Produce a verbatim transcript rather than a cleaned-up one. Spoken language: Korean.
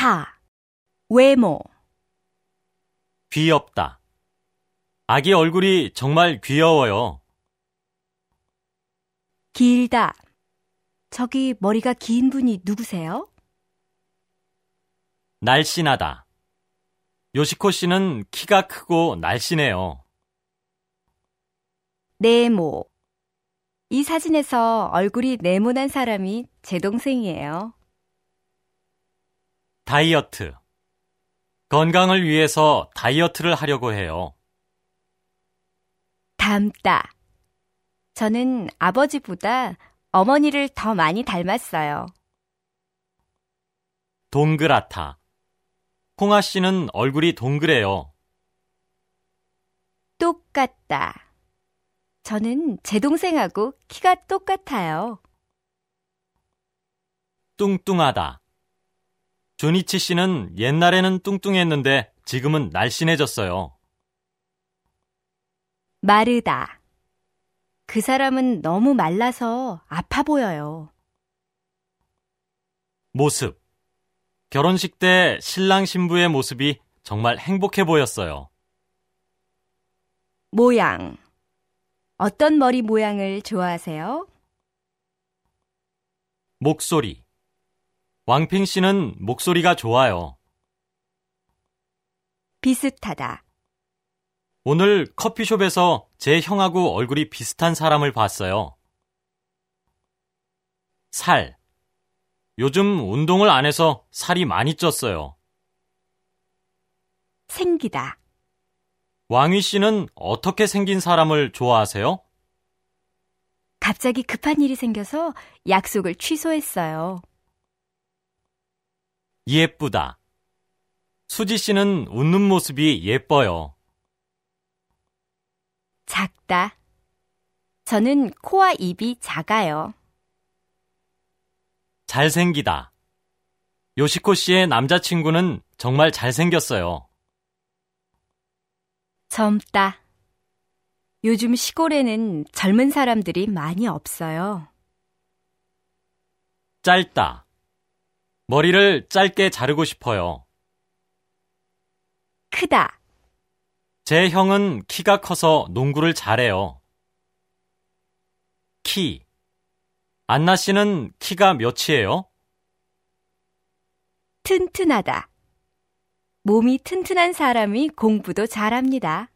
타, 외모. 귀엽다. 아기 얼굴이 정말 귀여워요. 길다. 저기 머리가 긴 분이 누구세요? 날씬하다. 요시코 씨는 키가 크고 날씬해요. 네모. 이 사진에서 얼굴이 네모난 사람이 제 동생이에요. 다이어트. 건강을 위해서 다이어트를 하려고 해요. 닮다. 저는 아버지보다 어머니를 더 많이 닮았어요. 동그랗다. 홍아 씨는 얼굴이 동그래요. 똑같다. 저는 제 동생하고 키가 똑같아요. 뚱뚱하다. 조니치 씨는 옛날에는 뚱뚱했는데 지금은 날씬해졌어요. 마르다. 그 사람은 너무 말라서 아파 보여요. 모습. 결혼식 때 신랑 신부의 모습이 정말 행복해 보였어요. 모양. 어떤 머리 모양을 좋아하세요? 목소리. 왕핑 씨는 목소리가 좋아요. 비슷하다. 오늘 커피숍에서 제 형하고 얼굴이 비슷한 사람을 봤어요. 살. 요즘 운동을 안 해서 살이 많이 쪘어요. 생기다. 왕휘 씨는 어떻게 생긴 사람을 좋아하세요? 갑자기 급한 일이 생겨서 약속을 취소했어요. 예쁘다. 수지 씨는 웃는 모습이 예뻐요. 작다. 저는 코와 입이 작아요. 잘생기다. 요시코 씨의 남자친구는 정말 잘생겼어요. 젊다. 요즘 시골에는 젊은 사람들이 많이 없어요. 짧다. 머리를 짧게 자르고 싶어요. 크다. 제 형은 키가 커서 농구를 잘해요. 키. 안나 씨는 키가 몇이에요? 튼튼하다. 몸이 튼튼한 사람이 공부도 잘합니다.